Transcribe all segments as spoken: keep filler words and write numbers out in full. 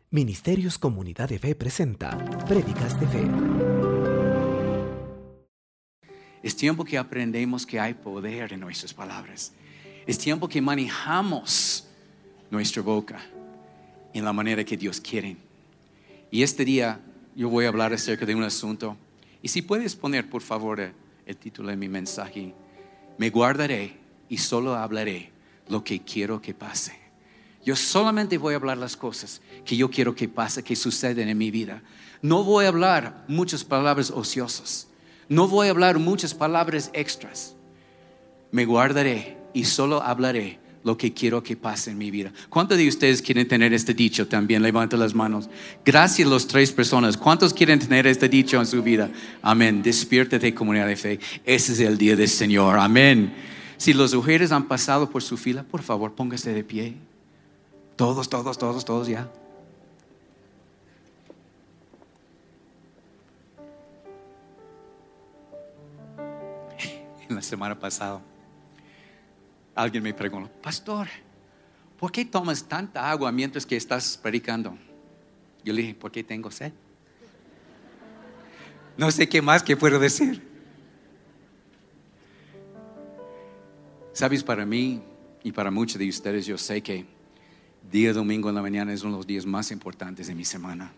Ministerios Comunidad de Fe presenta Prédicas de Fe. Es tiempo que aprendemos que hay poder en nuestras palabras. Es tiempo que manejamos nuestra boca en la manera que Dios quiere. Y este día yo voy a hablar acerca de un asunto. Y si puedes poner, por favor, el título de mi mensaje. Me guardaré y solo hablaré lo que quiero que pase. Yo solamente voy a hablar las cosas que yo quiero que pase, que suceden en mi vida. No voy a hablar muchas palabras ociosas. No voy a hablar muchas palabras extras. Me guardaré y solo hablaré lo que quiero que pase en mi vida. ¿Cuántos de ustedes quieren tener este dicho también? Levanten las manos. Gracias a las tres personas. ¿Cuántos quieren tener este dicho en su vida? Amén. Despiértate, comunidad de fe. Ese es el día del Señor. Amén. Si las mujeres han pasado por su fila, por favor, póngase de pie. Todos, todos, todos, todos ya. En la semana pasada, alguien me preguntó, pastor, ¿por qué tomas tanta agua mientras que estás predicando? Yo le dije, porque tengo sed. No sé qué más que puedo decir. Sabes, para mí y para muchos de ustedes, yo sé que día domingo en la mañana es uno de los días más importantes de mi semana.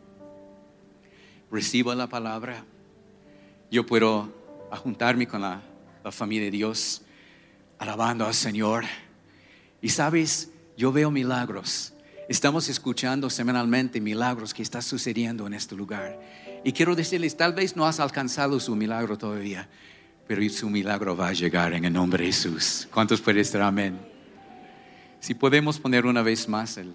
Recibo la palabra. Yo puedo juntarme con la, la familia de Dios, alabando al Señor. Y sabes, yo veo milagros. Estamos escuchando semanalmente milagros que están sucediendo en este lugar. Y quiero decirles, tal vez no has alcanzado su milagro todavía, pero su milagro va a llegar en el nombre de Jesús. ¿Cuántos pueden estar? Amén. Si podemos poner una vez más el,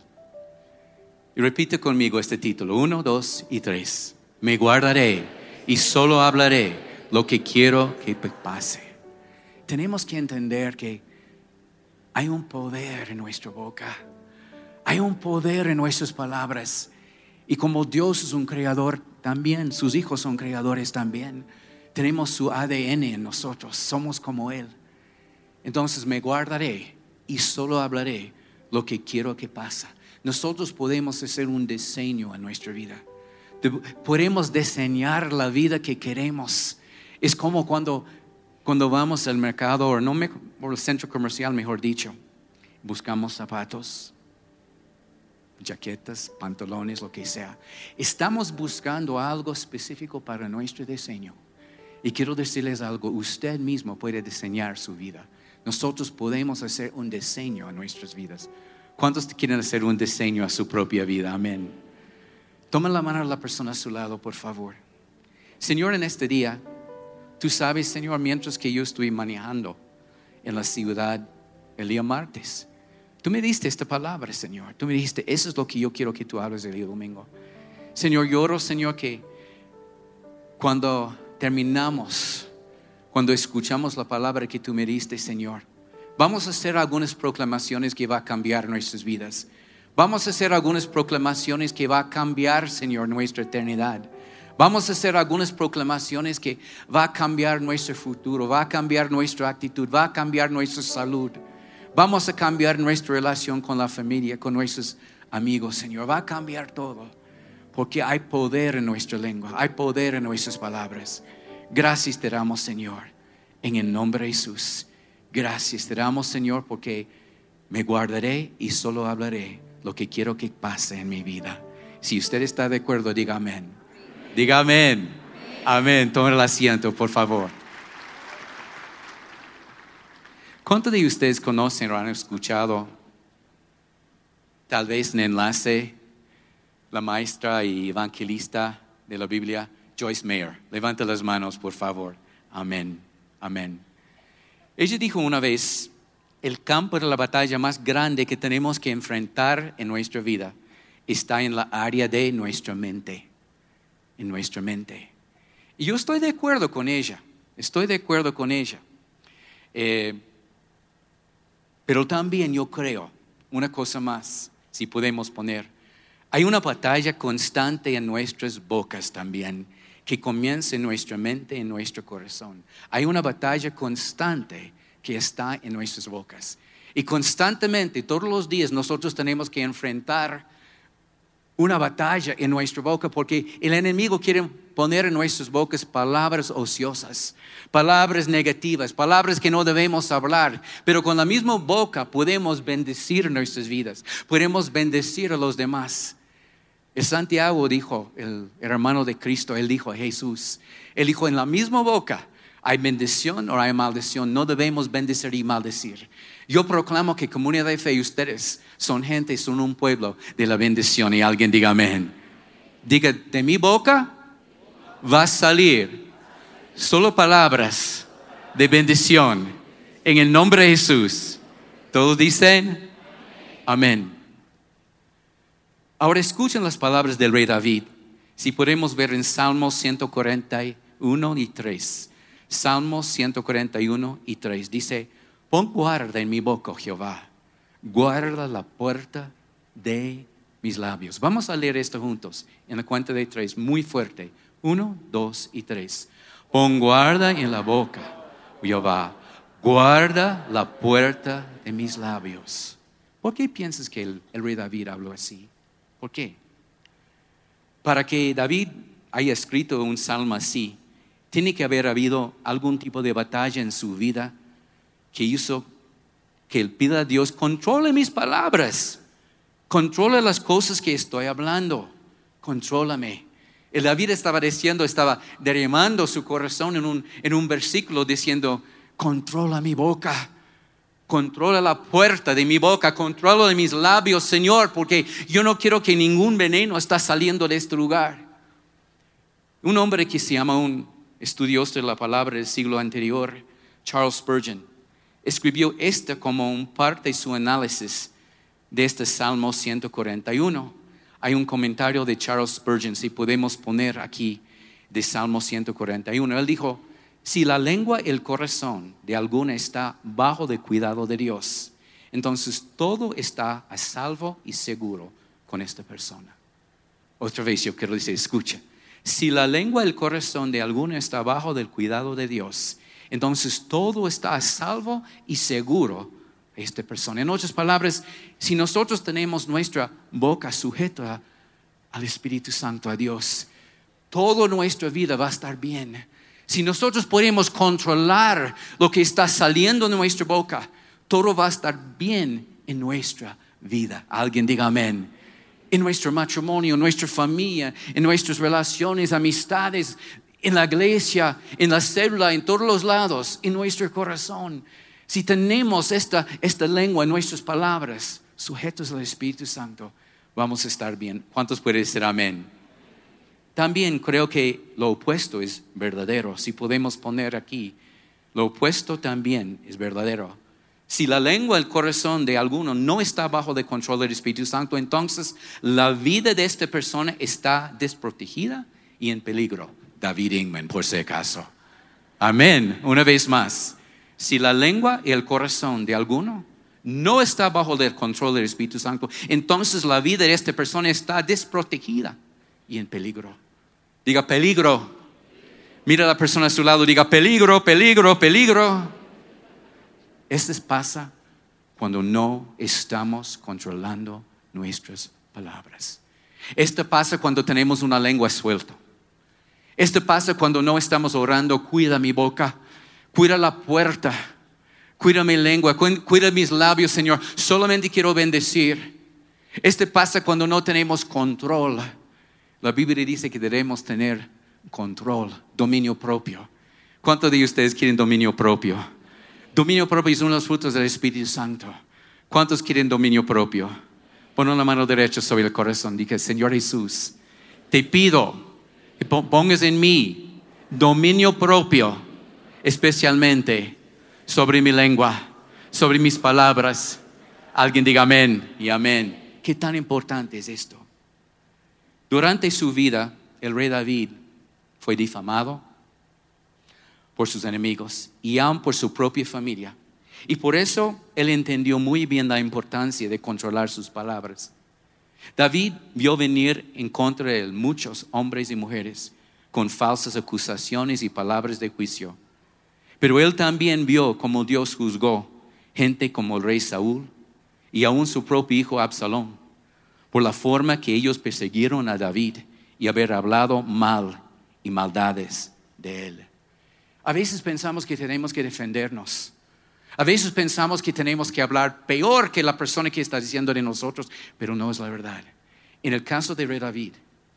y repite conmigo este título, uno, dos y tres. Me guardaré y solo hablaré lo que quiero que pase. Tenemos que entender que hay un poder en nuestra boca. Hay un poder en nuestras palabras. Y como Dios es un creador también, sus hijos son creadores también. Tenemos su A D N en nosotros, somos como Él. Entonces me guardaré y solo hablaré lo que quiero que pase. Nosotros podemos hacer un diseño en nuestra vida. Podemos diseñar la vida que queremos. Es como cuando, cuando vamos al mercado o no me, por el centro comercial, mejor dicho. Buscamos zapatos, jaquetas, pantalones, lo que sea. Estamos buscando algo específico para nuestro diseño. Y quiero decirles algo, usted mismo puede diseñar su vida. Nosotros podemos hacer un diseño a nuestras vidas. ¿Cuántos quieren hacer un diseño a su propia vida? Amén. Toma la mano a la persona a su lado, por favor. Señor, en este día, tú sabes, Señor, mientras que yo estoy manejando en la ciudad el día martes, tú me diste esta palabra, Señor. Tú me dijiste, eso es lo que yo quiero que tú hables el día domingo. Señor, yo oro, Señor, que cuando terminamos, cuando escuchamos la palabra que tú me diste, Señor, vamos a hacer algunas proclamaciones que va a cambiar nuestras vidas. Vamos a hacer algunas proclamaciones que va a cambiar, Señor, nuestra eternidad. Vamos a hacer algunas proclamaciones que va a cambiar nuestro futuro, va a cambiar nuestra actitud, va a cambiar nuestra salud. Vamos a cambiar nuestra relación con la familia, con nuestros amigos, Señor. Va a cambiar todo, porque hay poder en nuestra lengua, hay poder en nuestras palabras. Gracias te damos, Señor, en el nombre de Jesús. Gracias te damos, Señor, porque me guardaré y solo hablaré lo que quiero que pase en mi vida. Si usted está de acuerdo, diga amén. Diga amén. Amén. Tome el asiento, por favor. ¿Cuántos de ustedes conocen o han escuchado, tal vez en enlace, la maestra y evangelista de la Biblia, Joyce Meyer? Levanta las manos, por favor. Amén. Amén. Ella dijo una vez, el campo de la batalla más grande que tenemos que enfrentar en nuestra vida está en la área de nuestra mente. En nuestra mente. Y yo estoy de acuerdo con ella. Estoy de acuerdo con ella. Eh, pero también yo creo, una cosa más, si podemos poner, hay una batalla constante en nuestras bocas también, que comienza en nuestra mente, en nuestro corazón. Hay una batalla constante que está en nuestras bocas. Y constantemente, todos los días, nosotros tenemos que enfrentar una batalla en nuestra boca porque el enemigo quiere poner en nuestras bocas palabras ociosas, palabras negativas, palabras que no debemos hablar. Pero con la misma boca podemos bendecir nuestras vidas, podemos bendecir a los demás. El Santiago dijo, el hermano de Cristo, él dijo a Jesús, él dijo, en la misma boca hay bendición o hay maldición, no debemos bendecir y maldecir. Yo proclamo que comunidad de fe, ustedes son gente, son un pueblo de la bendición. Y alguien diga amén. Diga, de mi boca va a salir solo palabras de bendición en el nombre de Jesús. ¿Todos dicen? Amén. Ahora escuchen las palabras del rey David. Si podemos ver en Salmos ciento cuarenta y uno y tres. Salmos ciento cuarenta y uno y tres. Dice, pon guarda en mi boca, oh Jehová. Guarda la puerta de mis labios. Vamos a leer esto juntos en la cuenta de tres, muy fuerte. Uno, dos y tres. Pon guarda en la boca, oh Jehová. Guarda la puerta de mis labios. ¿Por qué piensas que el, el rey David habló así? ¿Por qué? Para que David haya escrito un salmo así, tiene que haber habido algún tipo de batalla en su vida que hizo que él pida a Dios, controle mis palabras, controla las cosas que estoy hablando, contrólame. El David estaba diciendo, estaba derramando su corazón en un, en un versículo diciendo, controla mi boca, controla la puerta de mi boca, controla de mis labios, Señor, porque yo no quiero que ningún veneno está saliendo de este lugar. Un hombre que se llama un estudioso de la palabra del siglo anterior, Charles Spurgeon, escribió esto como un parte de su análisis de este Salmo ciento cuarenta y uno. Hay un comentario de Charles Spurgeon, si podemos poner aquí, de Salmo ciento cuarenta y uno. Él dijo, si la lengua y el corazón de alguno está bajo el cuidado de Dios, entonces todo está a salvo y seguro con esta persona. Otra vez yo quiero decir, escucha. Si la lengua y el corazón de alguno está bajo del cuidado de Dios, entonces todo está a salvo y seguro de esta persona. En otras palabras, si nosotros tenemos nuestra boca sujeta al Espíritu Santo, a Dios, toda nuestra vida va a estar bien. Si nosotros podemos controlar lo que está saliendo de nuestra boca, todo va a estar bien en nuestra vida. Alguien diga amén. En nuestro matrimonio, en nuestra familia, en nuestras relaciones, amistades, en la iglesia, en la célula, en todos los lados, en nuestro corazón. Si tenemos esta, esta lengua en nuestras palabras, sujetos al Espíritu Santo, vamos a estar bien. ¿Cuántos pueden decir amén? También creo que lo opuesto es verdadero. Si podemos poner aquí, lo opuesto también es verdadero. Si la lengua, el corazón de alguno no está bajo el control del Espíritu Santo, entonces la vida de esta persona está desprotegida y en peligro. David Ingman, por si acaso. Amén. Una vez más, si la lengua y el corazón de alguno no está bajo el control del Espíritu Santo, entonces la vida de esta persona está desprotegida y en peligro. Diga peligro. Mira a la persona a su lado, diga peligro, peligro, peligro. Esto pasa cuando no estamos controlando nuestras palabras. Esto pasa cuando tenemos una lengua suelta. Esto pasa cuando no estamos orando, cuida mi boca, cuida la puerta, cuida mi lengua, cuida mis labios, Señor. Solamente quiero bendecir. Esto pasa cuando no tenemos control. La Biblia dice que debemos tener control, dominio propio. ¿Cuántos de ustedes quieren dominio propio? Dominio propio es uno de los frutos del Espíritu Santo. ¿Cuántos quieren dominio propio? Pon la mano derecha sobre el corazón. Diga, Señor Jesús, te pido que pongas en mí dominio propio, especialmente sobre mi lengua, sobre mis palabras. Alguien diga amén y amén. ¿Qué tan importante es esto? Durante su vida, el rey David fue difamado por sus enemigos y aún por su propia familia. Y por eso él entendió muy bien la importancia de controlar sus palabras. David vio venir en contra de él muchos hombres y mujeres con falsas acusaciones y palabras de juicio. Pero él también vio cómo Dios juzgó gente como el rey Saúl y aún su propio hijo Absalón por la forma que ellos persiguieron a David y haber hablado mal y maldades de él. A veces pensamos que tenemos que defendernos. A veces pensamos que tenemos que hablar peor que la persona que está diciendo de nosotros, pero no es la verdad. En el caso de rey David,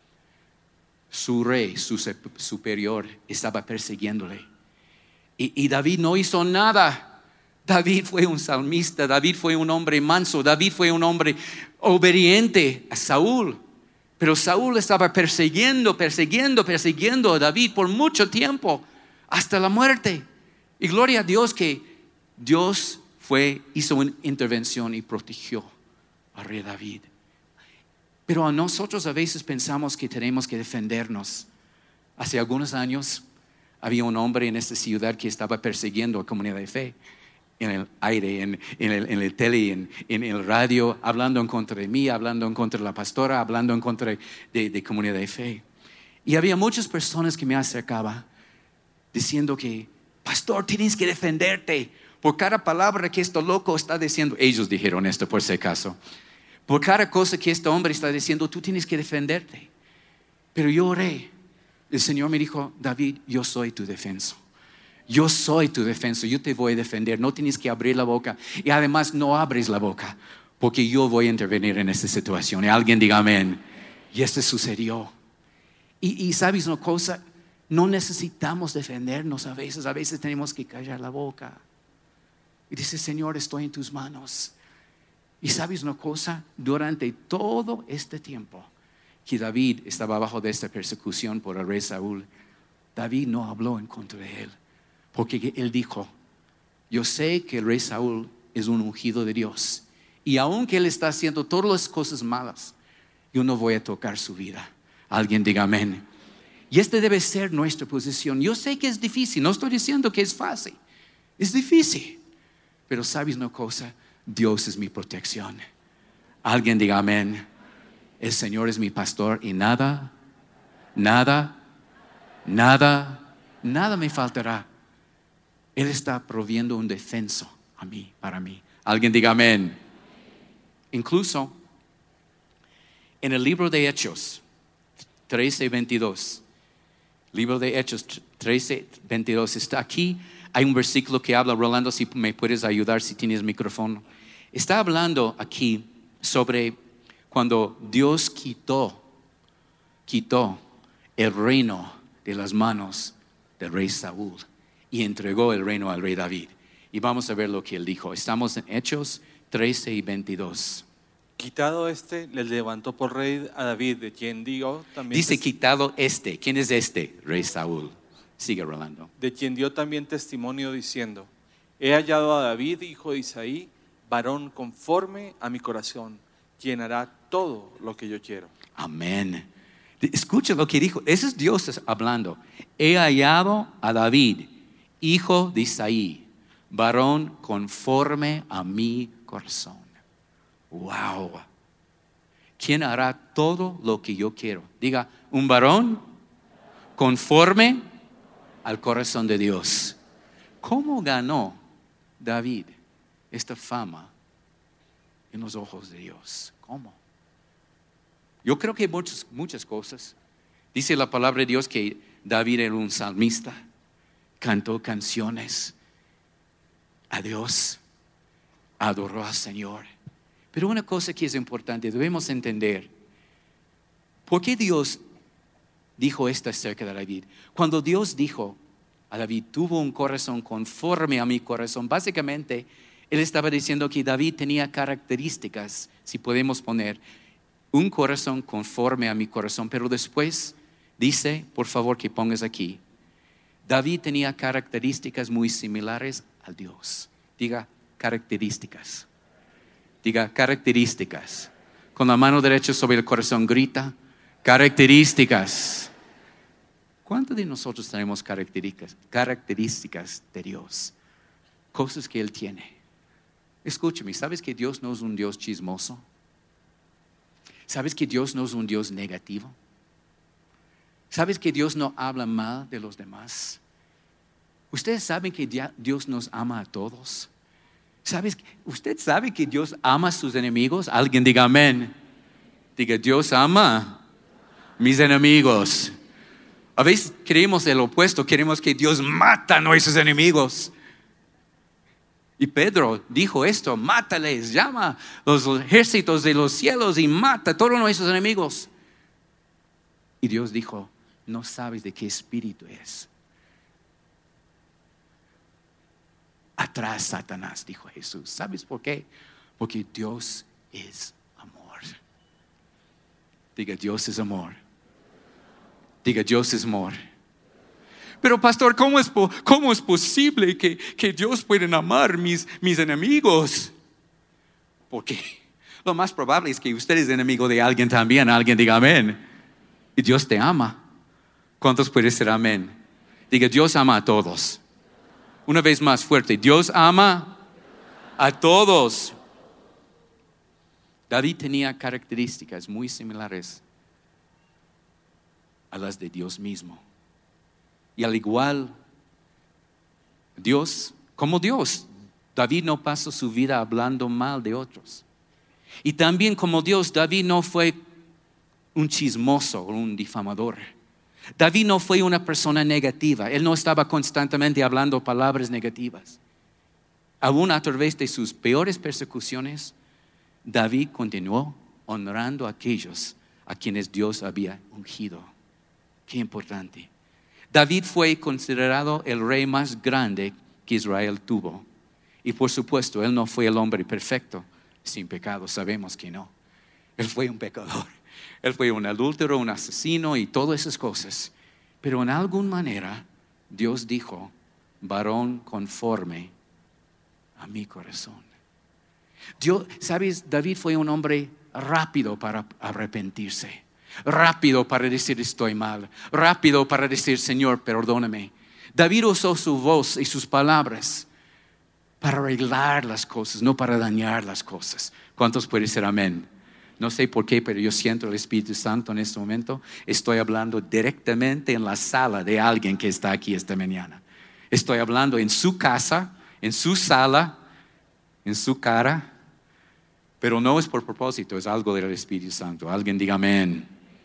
su rey, su superior, estaba persiguiéndole. Y, y David no hizo nada. David fue un salmista, David fue un hombre manso, David fue un hombre obediente a Saúl. Pero Saúl estaba persiguiendo, persiguiendo, persiguiendo a David por mucho tiempo, hasta la muerte. Y gloria a Dios que Dios fue, hizo una intervención y protegió al rey David. Pero a nosotros a veces pensamos que tenemos que defendernos. Hace algunos años había un hombre en esta ciudad que estaba persiguiendo a Comunidad de Fe. En el aire, en, en, el, en el tele, en, en el radio, hablando en contra de mí, hablando en contra de la pastora, hablando en contra de, de Comunidad de Fe. Y había muchas personas que me acercaban diciendo que, pastor, tienes que defenderte por cada palabra que este loco está diciendo. Ellos dijeron esto por si acaso. Por cada cosa que este hombre está diciendo, tú tienes que defenderte. Pero yo oré. El Señor me dijo, David, yo soy tu defensa. Yo soy tu defensa, yo te voy a defender. No tienes que abrir la boca. Y además no abres la boca, porque yo voy a intervenir en esta situación. Y alguien diga amén. Y esto sucedió. Y, y sabes una cosa, no necesitamos defendernos a veces. A veces tenemos que callar la boca. Y dice, Señor, estoy en tus manos. Y sabes una cosa, durante todo este tiempo que David estaba bajo de esta persecución por el rey Saúl, David no habló en contra de él. Porque él dijo, yo sé que el rey Saúl es un ungido de Dios. Y aunque él está haciendo todas las cosas malas, yo no voy a tocar su vida. Alguien diga amén. Y esta debe ser nuestra posición. Yo sé que es difícil, no estoy diciendo que es fácil. Es difícil. Pero sabes una cosa, Dios es mi protección. Alguien diga amén. El Señor es mi pastor y nada, nada, nada, nada me faltará. Él está proviendo un defenso a mí, para mí. Alguien diga amén. Incluso en el libro de Hechos trece veintidós, libro de Hechos trece veintidós, está aquí. Hay un versículo que habla, Rolando, si me puedes ayudar si tienes micrófono. Está hablando aquí sobre cuando Dios quitó, quitó el reino de las manos del rey Saúl y entregó el reino al rey David. Y vamos a ver lo que él dijo. Estamos en Hechos trece y veintidós. Quitado este, le levantó por rey a David, de quien dio también. Dice tes- quitado este. ¿Quién es este? Rey Saúl. Sigue, Rolando. De quien dio también testimonio diciendo: he hallado a David, hijo de Isaí, varón conforme a mi corazón, quien hará todo lo que yo quiero. Amén. Escucha lo que dijo. Ese es Dios hablando. He hallado a David, hijo de Isaí, varón conforme a mi corazón. Wow. ¿Quién hará todo lo que yo quiero? Diga, un varón conforme al corazón de Dios. ¿Cómo ganó David esta fama en los ojos de Dios? ¿Cómo? Yo creo que muchas, muchas cosas. Dice la palabra de Dios que David era un salmista, cantó canciones a Dios, adoró al Señor. Pero una cosa que es importante, debemos entender, ¿por qué Dios dijo esto acerca de David? Cuando Dios dijo a David, tuvo un corazón conforme a mi corazón, básicamente Él estaba diciendo que David tenía características, si podemos poner, un corazón conforme a mi corazón. Pero después dice, por favor que pongas aquí, David tenía características muy similares a Dios. Diga características. Diga características. Con la mano derecha sobre el corazón grita, características. ¿Cuántos de nosotros tenemos características, características de Dios? Cosas que Él tiene. Escúchame, ¿sabes que Dios no es un Dios chismoso? ¿Sabes que Dios no es un Dios negativo? ¿Sabes que Dios no habla mal de los demás? ¿Ustedes saben que Dios nos ama a todos? ¿Sabes? ¿Usted sabe que Dios ama a sus enemigos? Alguien diga amén. Diga, Dios ama mis enemigos. A veces queremos el opuesto, queremos que Dios mata a nuestros enemigos. Y Pedro dijo esto, mátales, llama los ejércitos de los cielos y mata a todos nuestros enemigos. Y Dios dijo, no sabes de qué espíritu es. Atrás, Satanás, dijo Jesús. ¿Sabes por qué? Porque Dios es amor. Diga, Dios es amor. Diga, Dios es amor. Pero pastor, ¿cómo es, cómo es posible que, que Dios pueda amar mis, mis enemigos? Porque lo más probable es que usted es enemigo de alguien también. Alguien diga amén. Y Dios te ama. ¿Cuántos pueden decir amén? Diga, Dios ama a todos. Una vez más fuerte, Dios ama a todos. David tenía características muy similares a las de Dios mismo. Y al igual, Dios, como Dios, David no pasó su vida hablando mal de otros. Y también como Dios, David no fue un chismoso o un difamador. David no fue una persona negativa. Él no estaba constantemente hablando palabras negativas. Aún a través de sus peores persecuciones, David continuó honrando a aquellos a quienes Dios había ungido. Qué importante. David fue considerado el rey más grande que Israel tuvo. Y por supuesto, él no fue el hombre perfecto, sin pecado, sabemos que no. Él fue un pecador. Él fue un adúltero, un asesino y todas esas cosas. Pero en alguna manera, Dios dijo, varón conforme a mi corazón. Dios, ¿sabes? David fue un hombre rápido para arrepentirse. Rápido para decir estoy mal. Rápido para decir Señor, perdóname. David usó su voz y sus palabras para arreglar las cosas, no para dañar las cosas. ¿Cuántos pueden decir amén? No sé por qué, pero yo siento el Espíritu Santo en este momento. Estoy hablando directamente en la sala de alguien que está aquí esta mañana. Estoy hablando en su casa, en su sala, en su cara. Pero no es por propósito, es algo del Espíritu Santo. Alguien diga amén.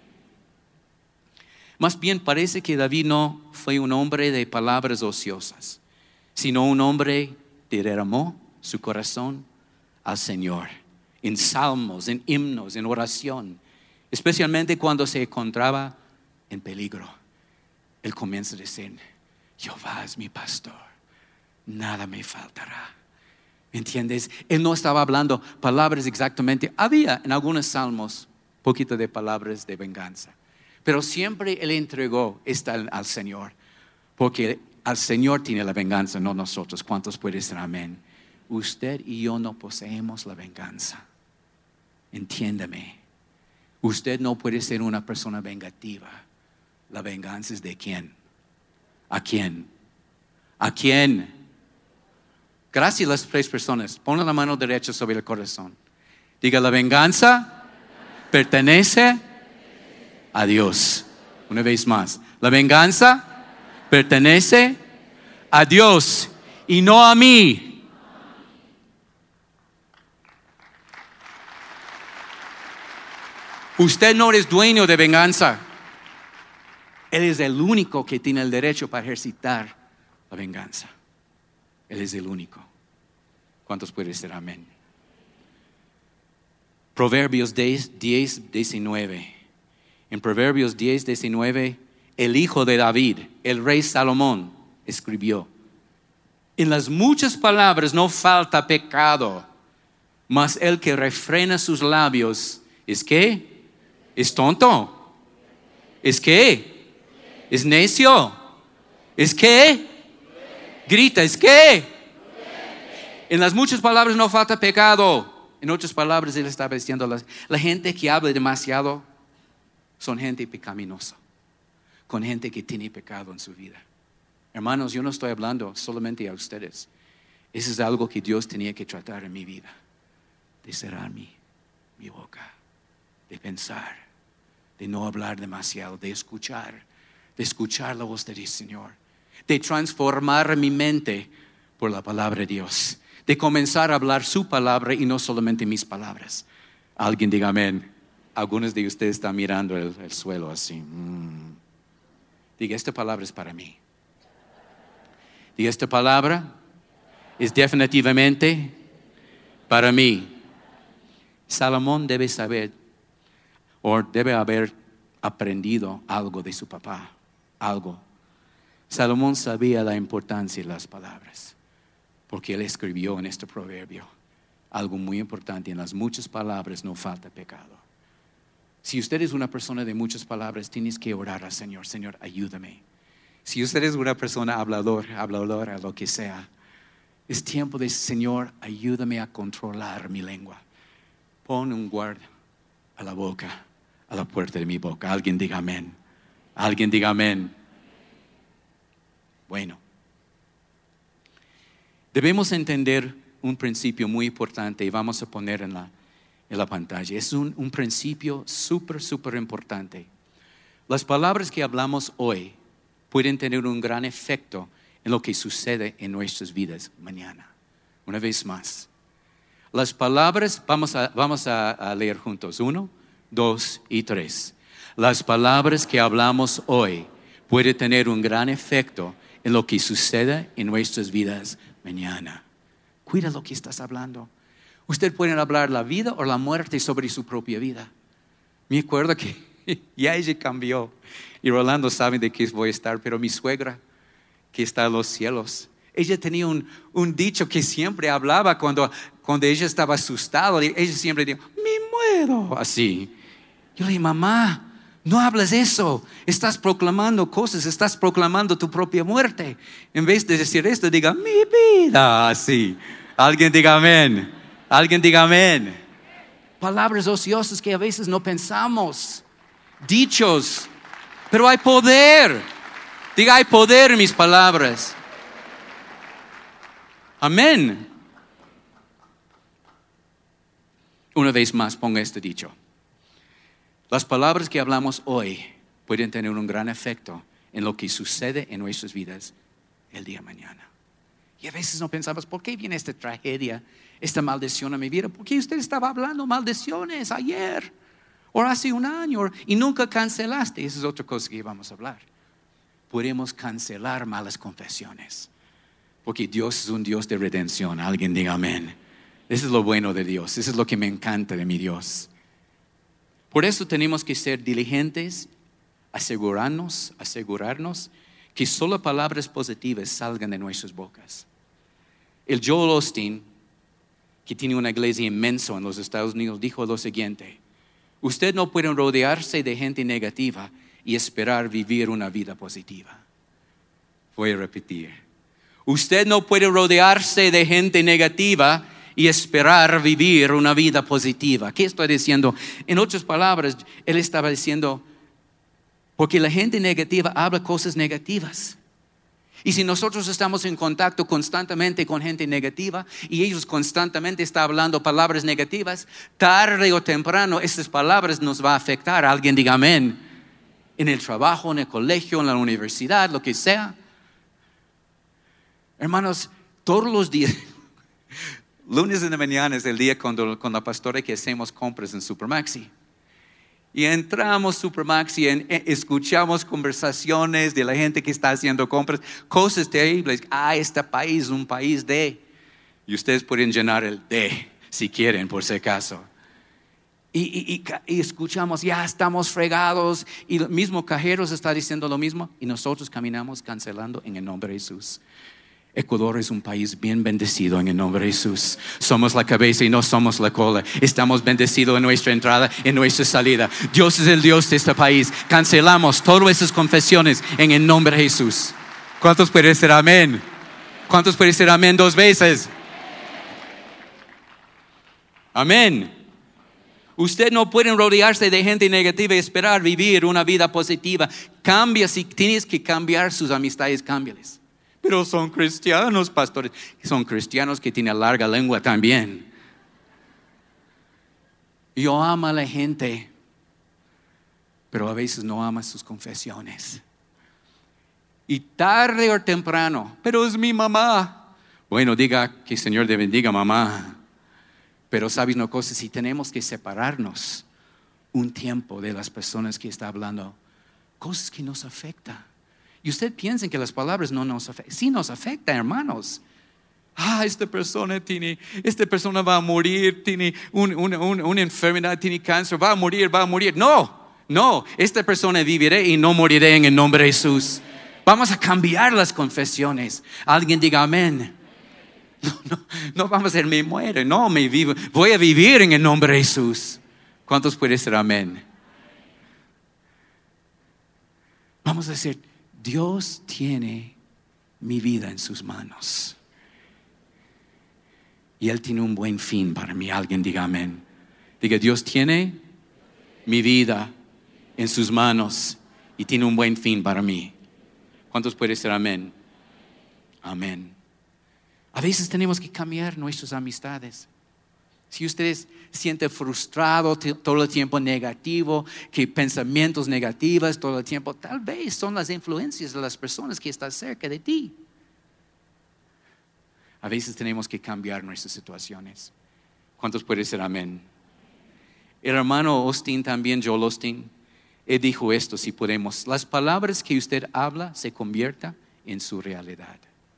Más bien parece que David no fue un hombre de palabras ociosas, sino un hombre que derramó su corazón al Señor. En salmos, en himnos, en oración. Especialmente cuando se encontraba en peligro. Él comienza a decir, Jehová es mi pastor, nada me faltará. ¿Me entiendes? Él no estaba hablando palabras exactamente. Había en algunos salmos un poquito de palabras de venganza. Pero siempre Él entregó esto al, al Señor. Porque al Señor tiene la venganza, no nosotros. ¿Cuántos pueden decir amén? Usted y yo no poseemos la venganza. Entiéndame. Usted no puede ser una persona vengativa. La venganza es de quién. ¿A quién? ¿A quién? Gracias a las tres personas. Pongan la mano derecha sobre el corazón. Diga, la venganza pertenece a Dios. Una vez más. La venganza pertenece a Dios y no a mí. Usted no es dueño de venganza. Él es el único que tiene el derecho para ejercitar la venganza. Él es el único. ¿Cuántos pueden decir amén? Proverbios diez, diecinueve. En Proverbios diez, diecinueve, el hijo de David, el rey Salomón, escribió: en las muchas palabras no falta pecado, mas el que refrena sus labios, ¿es qué? ¿Es tonto? ¿Es qué? ¿Es necio? ¿Es qué? Grita, ¿es qué? En las muchas palabras no falta pecado. En otras palabras, Él estaba diciendo, la, la gente que habla demasiado son gente pecaminosa, con gente que tiene pecado en su vida. Hermanos, yo no estoy hablando solamente a ustedes. Eso es algo que Dios tenía que tratar en mi vida. De cerrar mi, mi boca, de pensar, de no hablar demasiado, de escuchar, de escuchar la voz del Señor, de transformar mi mente por la palabra de Dios, de comenzar a hablar su palabra y no solamente mis palabras. Alguien diga amén. algunos de ustedes están mirando el, el suelo así. Mm. Diga, esta palabra es para mí. Diga, esta palabra es definitivamente para mí. Salomón debe saber, o debe haber aprendido algo de su papá, algo. Salomón sabía la importancia de las palabras, porque él escribió en este proverbio algo muy importante: en las muchas palabras no falta pecado. Si usted es una persona de muchas palabras, tienes que orar al Señor. Señor, ayúdame. Si usted es una persona hablador, habladora, lo que sea, es tiempo de, Señor, ayúdame a controlar mi lengua. Pon un guarda a la boca, a la puerta de mi boca. Alguien diga amén. Alguien diga amén. Bueno, debemos entender un principio muy importante y vamos a poner en la, en la pantalla. Es un, un principio súper, súper importante. Las palabras que hablamos hoy pueden tener un gran efecto en lo que sucede en nuestras vidas mañana. Una vez más, las palabras, vamos a, vamos a, a leer juntos. Uno, dos y tres. Las palabras que hablamos hoy pueden tener un gran efecto en lo que sucede en nuestras vidas mañana. Cuida lo que estás hablando. Usted puede hablar la vida o la muerte sobre su propia vida. Me acuerdo que ya ella cambió. Y Rolando sabe de qué voy a estar, pero mi suegra, que está en los cielos, ella tenía un, un dicho que siempre hablaba cuando, cuando ella estaba asustada. Ella siempre decía, me muero, así. Yo le dije, mamá, no hables eso. Estás proclamando cosas, estás proclamando tu propia muerte. En vez de decir esto, diga, mi vida, así. Alguien diga amén. Alguien diga amén. Palabras ociosas que a veces no pensamos. Dichos. Pero hay poder. Diga, hay poder en mis palabras. Amén. Una vez más, ponga este dicho. Las palabras que hablamos hoy pueden tener un gran efecto en lo que sucede en nuestras vidas el día de mañana. Y a veces no pensamos, ¿por qué viene esta tragedia, esta maldición a mi vida? Porque usted estaba hablando maldiciones ayer o hace un año y nunca cancelaste. Esa es otra cosa que vamos a hablar. Podemos cancelar malas confesiones, porque Dios es un Dios de redención. Alguien diga amén. Eso es lo bueno de Dios. Eso es lo que me encanta de mi Dios. Por eso tenemos que ser diligentes, asegurarnos, asegurarnos que solo palabras positivas salgan de nuestras bocas. El Joel Osteen, que tiene una iglesia inmensa en los Estados Unidos, dijo lo siguiente: usted no puede rodearse de gente negativa y esperar vivir una vida positiva. Voy a repetir. Usted no puede rodearse de gente negativa y esperar vivir una vida positiva. ¿Qué estoy diciendo? En otras palabras, él estaba diciendo, porque la gente negativa habla cosas negativas. Y si nosotros estamos en contacto constantemente con gente negativa y ellos constantemente están hablando palabras negativas, tarde o temprano estas palabras nos van a afectar. Alguien diga amén. En el trabajo, en el colegio, en la universidad, lo que sea. Hermanos, todos los días, lunes en la mañana es el día cuando, con la pastora que hacemos compras en Supermaxi. Y entramos a Supermaxi y escuchamos conversaciones de la gente que está haciendo compras, cosas terribles. Ah, este país es un país de. Y ustedes pueden llenar el de, si quieren, por si acaso. Y, y, y, y escuchamos, ya estamos fregados. Y el mismo cajero está diciendo lo mismo. Y nosotros caminamos cancelando en el nombre de Jesús. Ecuador es un país bien bendecido en el nombre de Jesús. Somos la cabeza y no somos la cola. Estamos bendecidos en nuestra entrada, en nuestra salida. Dios es el Dios de este país. Cancelamos todas esas confesiones en el nombre de Jesús. ¿Cuántos pueden decir amén? ¿Cuántos pueden decir amén dos veces? Amén. Usted no puede rodearse de gente negativa y esperar vivir una vida positiva. Cambia, si tienes que cambiar sus amistades, cámbiales. Pero son cristianos, pastores. Son cristianos que tienen larga lengua también. Yo amo a la gente, pero a veces no ama sus confesiones. Y tarde o temprano, pero es mi mamá. Bueno, diga que el Señor te bendiga, mamá. Pero sabes una cosa, si tenemos que separarnos un tiempo de las personas que está hablando cosas que nos afectan. Y usted piensa que las palabras no nos afectan. Sí nos afecta, hermanos. Ah, esta persona tiene, esta persona va a morir, tiene un, un, un, una enfermedad, tiene cáncer, va a morir, va a morir. No, no, esta persona vivirá y no morirá en el nombre de Jesús. Vamos a cambiar las confesiones. Alguien diga amén. No, no, no vamos a decir me muero, no, me vivo. Voy a vivir en el nombre de Jesús. ¿Cuántos pueden decir amén? Vamos a decir, Dios tiene mi vida en sus manos. Y Él tiene un buen fin para mí. Alguien diga amén. Diga, Dios tiene mi vida en sus manos y tiene un buen fin para mí. ¿Cuántos pueden decir amén? Amén. A veces tenemos que cambiar nuestras amistades. Si ustedes sienten frustrado todo el tiempo, negativo, que pensamientos negativos todo el tiempo, tal vez son las influencias de las personas que están cerca de ti. A veces tenemos que cambiar nuestras situaciones. ¿Cuántos pueden decir amén? El hermano Austin también, Joel Austin, él dijo esto, si podemos, las palabras que usted habla se conviertan en su realidad.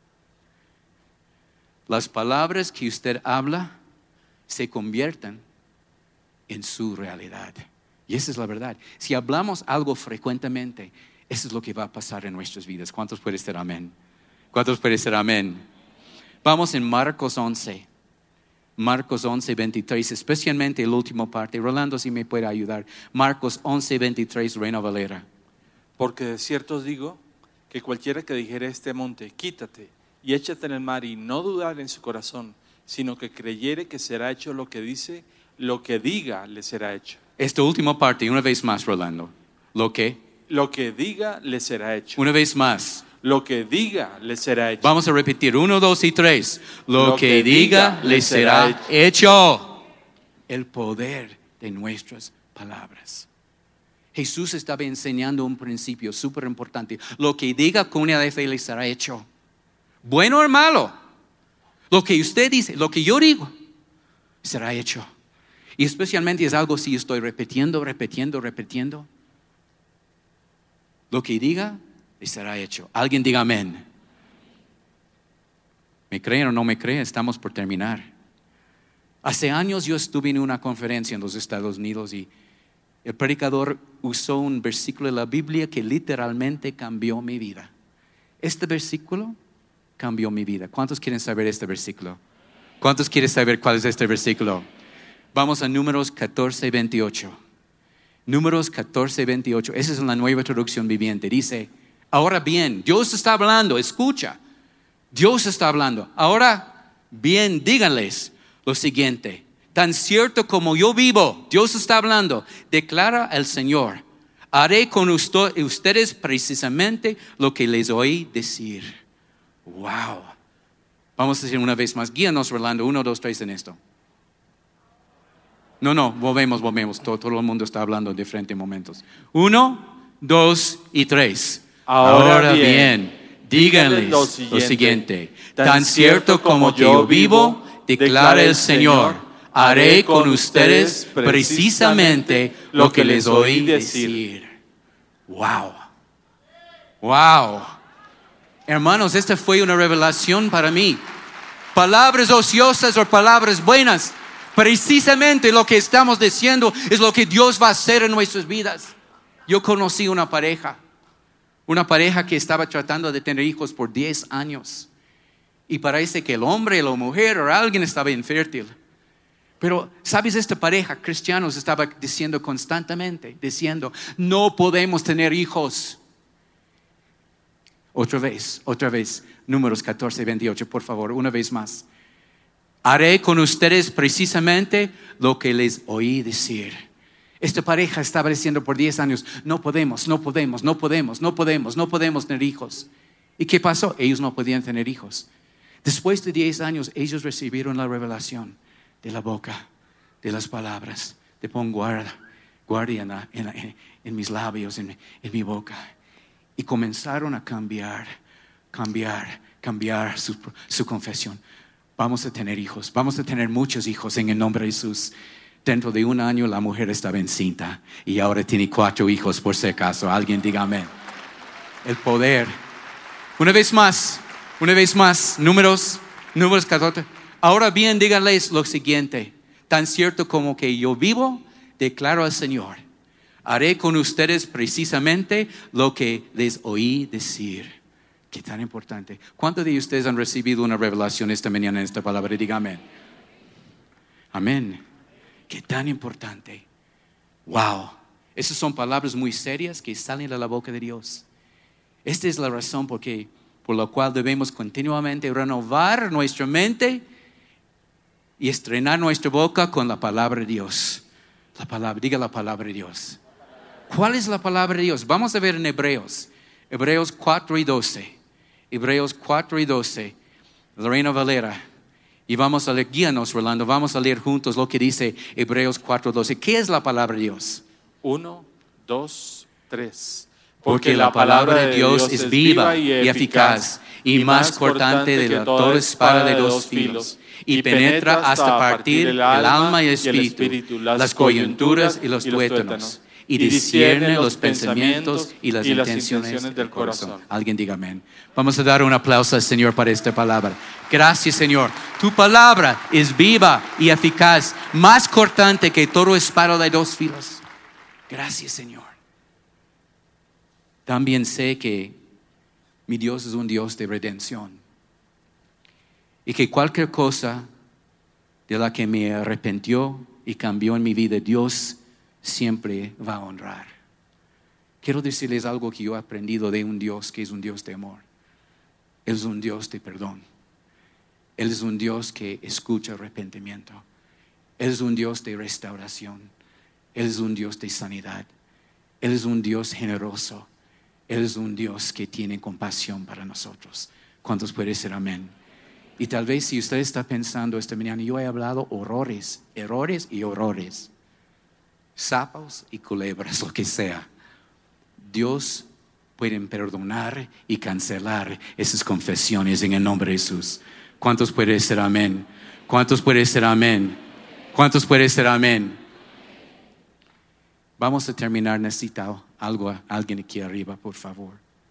Las palabras que usted habla se conviertan en su realidad. Y esa es la verdad. Si hablamos algo frecuentemente, eso es lo que va a pasar en nuestras vidas. ¿Cuántos pueden decir amén? ¿Cuántos pueden decir amén? Vamos en Marcos once. Marcos once, veintitrés, especialmente la última parte. Rolando, si me puede ayudar. Marcos once, veintitrés, Reina Valera. Porque de cierto os digo que cualquiera que dijere a este monte, quítate y échate en el mar, y no dudar en su corazón, sino que creyere que será hecho lo que dice, lo que diga le será hecho. Esta última parte, una vez más, Rolando. Lo que, Lo que diga le será hecho. una vez más. Lo que diga le será hecho. Vamos a repetir, uno, dos y tres. Lo, Lo que, que diga diga le le será será hecho. El poder de nuestras palabras. Jesús estaba enseñando un principio súper importante. Lo que diga con una de fe le será hecho. Bueno o malo. Lo que usted dice, lo que yo digo, será hecho. Y especialmente es algo si estoy repitiendo, repitiendo, repitiendo. Lo que diga le será hecho. Alguien diga amén. ¿Me creen o no me creen? Estamos por terminar. Hace años yo estuve en una conferencia en los Estados Unidos y el predicador usó un versículo de la Biblia que literalmente cambió mi vida. Este versículo cambió mi vida. ¿Cuántos quieren saber este versículo? ¿Cuántos quieren saber cuál es este versículo? Vamos a Números catorce, veintiocho. Números catorce, veintiocho. Esa es la nueva traducción viviente. Dice, ahora bien, Dios está hablando, escucha. Dios está hablando. Ahora bien, díganles lo siguiente. Tan cierto como yo vivo, Dios está hablando, declara el Señor, haré con ustedes precisamente lo que les oí decir. Wow. Vamos a decir una vez más, guíanos, Rolando, uno, dos, tres en esto. No, no, volvemos, volvemos. Todo, todo el mundo está hablando en diferentes momentos. Uno, dos y tres. Ahora, Ahora bien, bien, díganles lo lo siguiente. siguiente. Tan cierto como yo vivo, declara el Señor, haré con ustedes precisamente lo que les oí decir. Wow. Wow. Hermanos, esta fue una revelación para mí. Palabras ociosas o palabras buenas. Precisamente lo que estamos diciendo es lo que Dios va a hacer en nuestras vidas. Yo conocí una pareja. Una pareja que estaba tratando de tener hijos por diez años. Y parece que el hombre, la mujer o alguien estaba infértil. Pero, ¿sabes? Esta pareja, cristianos, estaba diciendo constantemente, diciendo, no podemos tener hijos. Otra vez, otra vez, Números catorce, veintiocho, por favor, una vez más. Haré con ustedes precisamente lo que les oí decir. Esta pareja estaba diciendo por diez años, no podemos, no podemos, no podemos, no podemos, no podemos tener hijos. ¿Y qué pasó? Ellos no podían tener hijos. Después de diez años, ellos recibieron la revelación de la boca, de las palabras. Te pongo guarda, guardia en, la, en, la, en, en mis labios, en, en mi boca. Y comenzaron a cambiar, cambiar, cambiar su, su confesión. Vamos a tener hijos, vamos a tener muchos hijos en el nombre de Jesús. Dentro de un año la mujer estaba encinta y ahora tiene cuatro hijos por si acaso. Alguien diga amén. El poder. Una vez más, una vez más, números, números catorce. Ahora bien, díganles lo siguiente. Tan cierto como que yo vivo, declaro al Señor, haré con ustedes precisamente lo que les oí decir. Qué tan importante. ¿Cuántos de ustedes han recibido una revelación esta mañana en esta palabra? Diga amén. Amén. Qué tan importante. Wow. Esas son palabras muy serias que salen de la boca de Dios. Esta es la razón por, que, por la cual debemos continuamente renovar nuestra mente y estrenar nuestra boca con la palabra de Dios. La palabra, diga la palabra de Dios. ¿Cuál es la palabra de Dios? Vamos a ver en Hebreos. Hebreos cuatro y doce. Hebreos cuatro y doce. La Reina Valera. Y vamos a leer, guíanos Rolando, vamos a leer juntos lo que dice Hebreos cuatro doce. ¿Qué es la palabra de Dios? Uno, dos, tres. Porque, Porque la palabra de Dios es viva y eficaz y más cortante de la toda espada de dos filos y penetra hasta partir el alma y el espíritu, las coyunturas y los tuétanos, y discierne los pensamientos y las intenciones del corazón. Alguien diga amén. Vamos a dar un aplauso al Señor para esta palabra. Gracias, Señor. Tu palabra es viva y eficaz, más cortante que todo espada de dos filos. Gracias, Señor. También sé que mi Dios es un Dios de redención y que cualquier cosa de la que me arrepintió y cambió en mi vida, Dios siempre va a honrar. Quiero decirles algo que yo he aprendido de un Dios que es un Dios de amor. Él es un Dios de perdón. Él es un Dios que escucha arrepentimiento. Él es un Dios de restauración. Él es un Dios de sanidad. Él es un Dios generoso. Él es un Dios que tiene compasión para nosotros. ¿Cuántos pueden decir amén? Y tal vez si usted está pensando esta mañana, yo he hablado horrores, errores y horrores. Sapos y culebras, lo que sea. Dios puede perdonar y cancelar esas confesiones en el nombre de Jesús. ¿Cuántos pueden decir amén? ¿Cuántos pueden decir amén? ¿Cuántos pueden decir amén? Vamos a terminar. Necesito algo, alguien aquí arriba, por favor.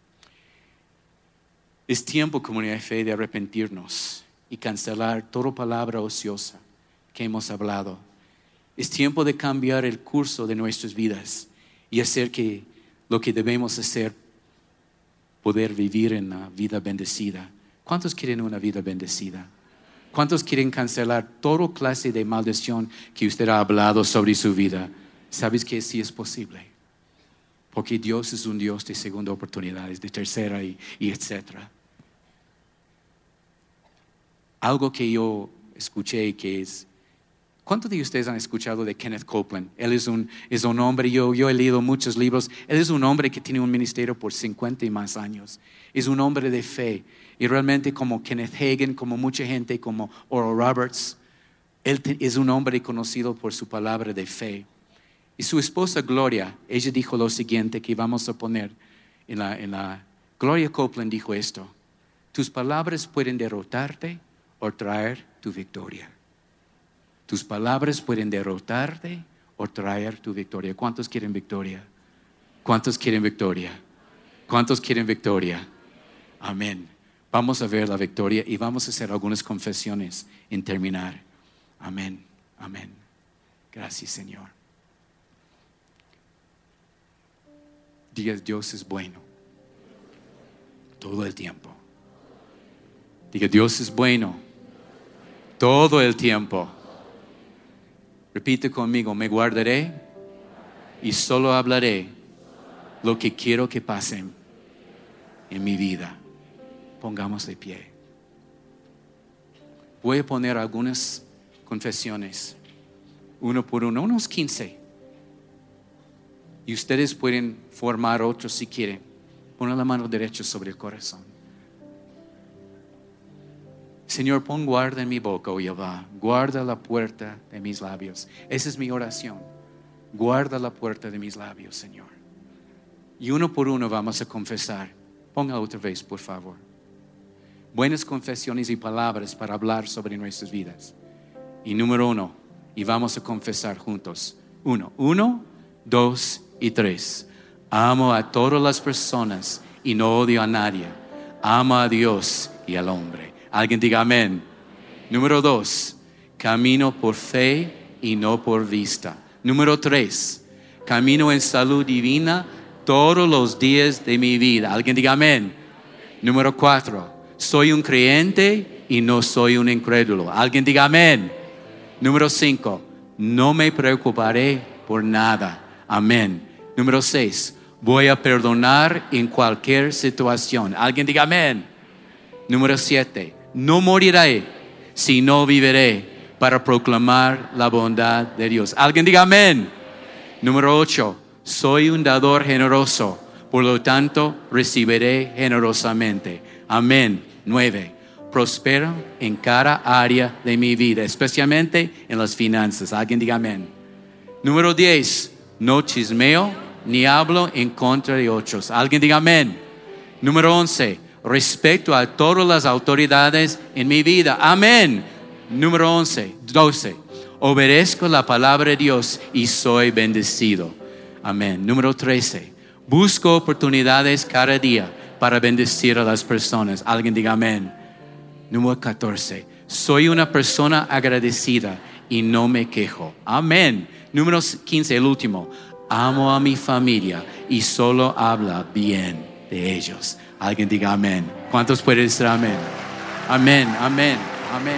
Es tiempo, comunidad de fe, de arrepentirnos y cancelar toda palabra ociosa que hemos hablado. Es tiempo de cambiar el curso de nuestras vidas y hacer que lo que debemos hacer, poder vivir en una vida bendecida. ¿Cuántos quieren una vida bendecida? ¿Cuántos quieren cancelar toda clase de maldición que usted ha hablado sobre su vida? ¿Sabes que sí es posible? Porque Dios es un Dios de segunda oportunidades, de tercera y, y etcétera. Algo que yo escuché que es, ¿cuántos de ustedes han escuchado de Kenneth Copeland? Él es un, es un hombre, yo, yo he leído muchos libros. Él es un hombre que tiene un ministerio por cincuenta y más años. Es un hombre de fe. Y realmente como Kenneth Hagin, como mucha gente, como Oral Roberts, él te, es un hombre conocido por su palabra de fe. Y su esposa Gloria, ella dijo lo siguiente que vamos a poner en la, en la... Gloria Copeland dijo esto: tus palabras pueden derrotarte o traer tu victoria. Tus palabras pueden derrotarte o traer tu victoria. ¿Cuántos quieren victoria? ¿Cuántos quieren victoria? ¿Cuántos quieren victoria? Amén. Vamos a ver la victoria y vamos a hacer algunas confesiones en terminar. Amén. Amén. Gracias, Señor. Diga, Dios es bueno todo el tiempo. Diga, Dios es bueno todo el tiempo. Repite conmigo: me guardaré y solo hablaré lo que quiero que pasen en mi vida. Pongamos de pie. Voy a poner algunas confesiones, uno por uno, unos quince. Y ustedes pueden formar otros si quieren. Ponen la mano derecha sobre el corazón. Señor, pon guarda en mi boca, oh Jehová. Guarda la puerta de mis labios. Esa es mi oración. Guarda la puerta de mis labios, Señor. Y uno por uno vamos a confesar. Ponga otra vez, por favor. Buenas confesiones y palabras para hablar sobre nuestras vidas. Y número uno, y vamos a confesar juntos. Uno, uno, dos y tres. Amo a todas las personas y no odio a nadie. Amo a Dios y al hombre. Alguien diga amén. Número dos, camino por fe y no por vista. Número tres, camino en salud divina todos los días de mi vida. Alguien diga amén. Número cuatro, soy un creyente y no soy un incrédulo. Alguien diga amén. Número cinco, no me preocuparé por nada. Amén. Número seis, voy a perdonar en cualquier situación. Alguien diga amén. Número siete, no moriré, sino viviré para proclamar la bondad de Dios. Alguien diga amén. Número ocho, soy un dador generoso, por lo tanto recibiré generosamente. Amén. Nueve, prospero en cada área de mi vida, especialmente en las finanzas. Alguien diga amén. Número diez, no chismeo ni hablo en contra de otros. Alguien diga amén. Número once, respeto a todas las autoridades en mi vida. Amén. Número once, doce, obedezco la palabra de Dios y soy bendecido. Amén. Número trece, busco oportunidades cada día para bendecir a las personas. Alguien diga amén. Número catorce, soy una persona agradecida y no me quejo. Amén. Número quince, el último, amo a mi familia y solo habla bien de ellos. Alguien diga amén. ¿Cuántos pueden decir amén? Amén, amén, amén,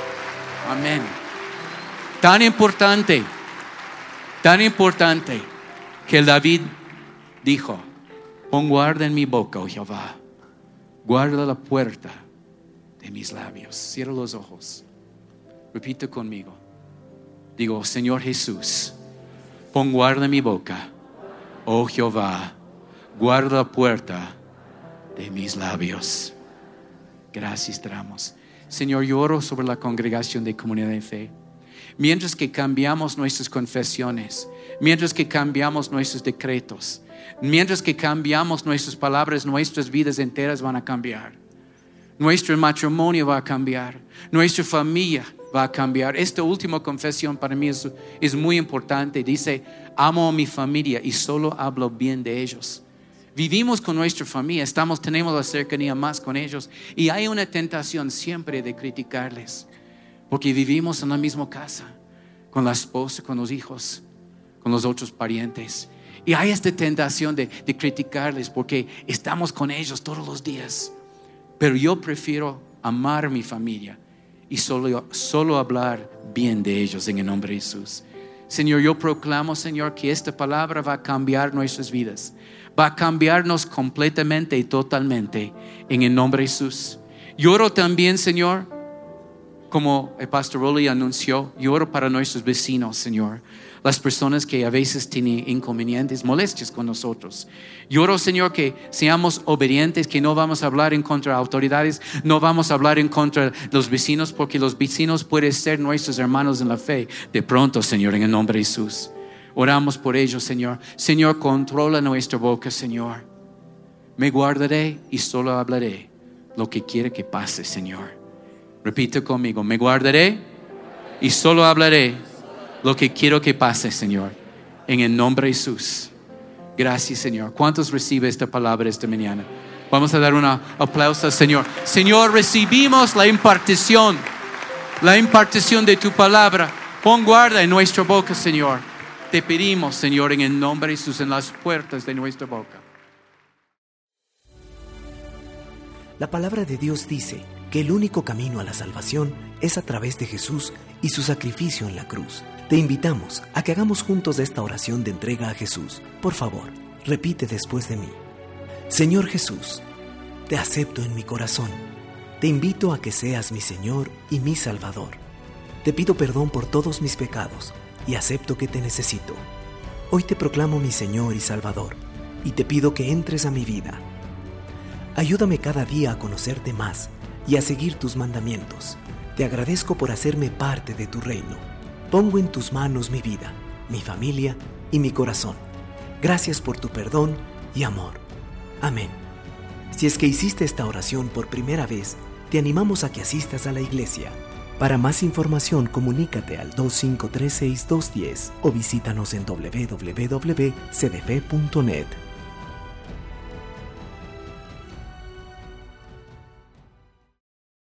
amén. Tan importante, tan importante que el David dijo, pon guarda en mi boca, oh Jehová, guarda la puerta de mis labios. Cierra los ojos. Repite conmigo. Digo, Señor Jesús, pon guarda en mi boca, oh Jehová, guarda la puerta de mis labios. Gracias te damos. Señor, yo oro sobre la congregación de Comunidad de Fe. Mientras que cambiamos nuestras confesiones, mientras que cambiamos nuestros decretos, mientras que cambiamos nuestras palabras, nuestras vidas enteras van a cambiar. Nuestro matrimonio va a cambiar. Nuestra familia va a cambiar. Esta última confesión para mí es, es muy importante. Dice, amo a mi familia y solo hablo bien de ellos. Vivimos con nuestra familia, estamos, tenemos la cercanía más con ellos y hay una tentación siempre de criticarles porque vivimos en la misma casa, con la esposa, con los hijos, con los otros parientes. Y hay esta tentación de, de criticarles porque estamos con ellos todos los días. Pero yo prefiero amar a mi familia y solo, solo hablar bien de ellos en el nombre de Jesús. Señor, yo proclamo, Señor, que esta palabra va a cambiar nuestras vidas. Va a cambiarnos completamente y totalmente en el nombre de Jesús. Yo oro también, Señor, como el pastor Rolly anunció, yo oro para nuestros vecinos, Señor. Las personas que a veces tienen inconvenientes, molestias con nosotros. Yo oro, Señor, que seamos obedientes, que no vamos a hablar en contra de autoridades, no vamos a hablar en contra de los vecinos, porque los vecinos pueden ser nuestros hermanos en la fe. De pronto, Señor, en el nombre de Jesús. Oramos por ellos, Señor. Señor, controla nuestra boca, Señor. Me guardaré y solo hablaré lo que quiere que pase, Señor. Repite conmigo, me guardaré y solo hablaré lo que quiero que pase, Señor. En el nombre de Jesús. Gracias, Señor. ¿Cuántos reciben esta palabra esta mañana? Vamos a dar un aplauso al Señor. Señor, recibimos la impartición, la impartición de tu palabra. Pon guarda en nuestra boca, Señor. Te pedimos, Señor, en el nombre de Jesús, en las puertas de nuestra boca. La palabra de Dios dice que el único camino a la salvación es a través de Jesús y su sacrificio en la cruz. Te invitamos a que hagamos juntos esta oración de entrega a Jesús. Por favor, repite después de mí. Señor Jesús, te acepto en mi corazón. Te invito a que seas mi Señor y mi Salvador. Te pido perdón por todos mis pecados y acepto que te necesito. Hoy te proclamo mi Señor y Salvador y te pido que entres a mi vida. Ayúdame cada día a conocerte más y a seguir tus mandamientos. Te agradezco por hacerme parte de tu reino. Pongo en tus manos mi vida, mi familia y mi corazón. Gracias por tu perdón y amor. Amén. Si es que hiciste esta oración por primera vez, te animamos a que asistas a la iglesia. Para más información, comunícate al dos cinco tres seis dos uno cero o visítanos en doble u doble u doble u punto c d f punto net.